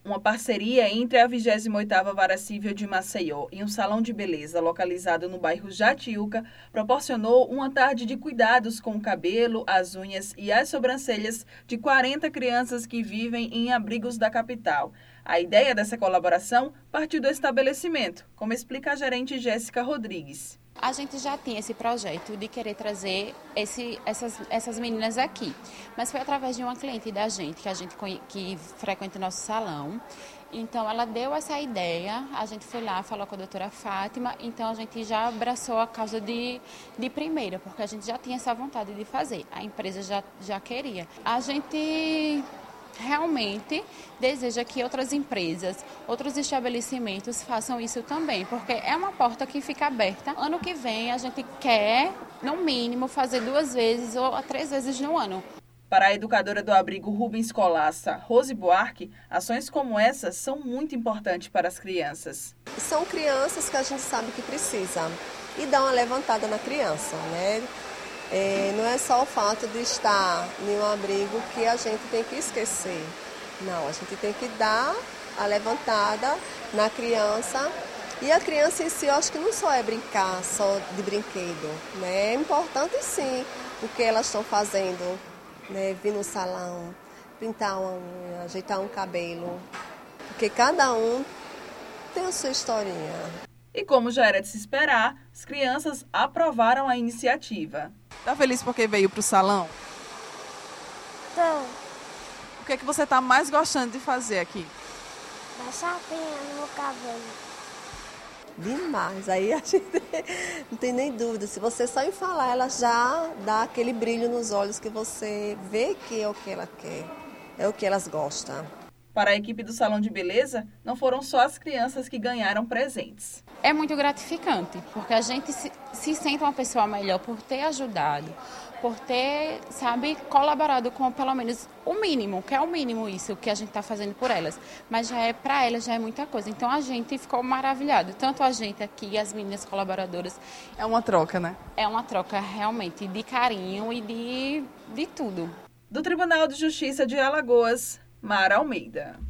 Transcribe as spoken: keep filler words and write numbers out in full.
Uma parceria entre a vigésima oitava Vara Civil de Maceió e um salão de beleza localizado no bairro Jatiuca proporcionou uma tarde de cuidados com o cabelo, as unhas e as sobrancelhas de quarenta crianças que vivem em abrigos da capital. A ideia dessa colaboração partiu do estabelecimento, como explica a gerente Jéssica Rodrigues. A gente já tinha esse projeto de querer trazer esse, essas, essas meninas aqui, mas foi através de uma cliente da gente, que a gente que frequenta o nosso salão. Então ela deu essa ideia, a gente foi lá, falou com a doutora Fátima, então a gente já abraçou a causa de, de primeira, porque a gente já tinha essa vontade de fazer, a empresa já, já queria. A gente realmente deseja que outras empresas, outros estabelecimentos façam isso também, porque é uma porta que fica aberta. Ano que vem a gente quer, no mínimo, fazer duas vezes ou três vezes no ano. Para a educadora do abrigo Rubens Colaça, Rose Buarque, ações como essas são muito importantes para as crianças. São crianças que a gente sabe que precisa e dá uma levantada na criança, né? É, não é só o fato de estar em um abrigo que a gente tem que esquecer. Não, a gente tem que dar a levantada na criança. E a criança em si, eu acho que não só é brincar, só de brinquedo, né? É importante sim o que elas estão fazendo, né? Vir no salão, pintar uma unha, ajeitar um cabelo. Porque cada um tem a sua historinha. E como já era de se esperar, as crianças aprovaram a iniciativa. Está feliz porque veio para o salão? Tô. O que é que você está mais gostando de fazer aqui? Dar chapinha no meu cabelo. Demais. Aí a gente não tem nem dúvida. Se você só em falar, ela já dá aquele brilho nos olhos que você vê que é o que ela quer, é o que elas gostam. Para a equipe do Salão de Beleza, não foram só as crianças que ganharam presentes. É muito gratificante, porque a gente se, se sente uma pessoa melhor por ter ajudado, por ter, sabe, colaborado com pelo menos o mínimo, que é o mínimo isso que a gente está fazendo por elas. Mas já é para elas já é muita coisa. Então a gente ficou maravilhado, tanto a gente aqui, as meninas colaboradoras. É uma troca, né? É uma troca realmente de carinho e de, de tudo. Do Tribunal de Justiça de Alagoas, Mara Almeida.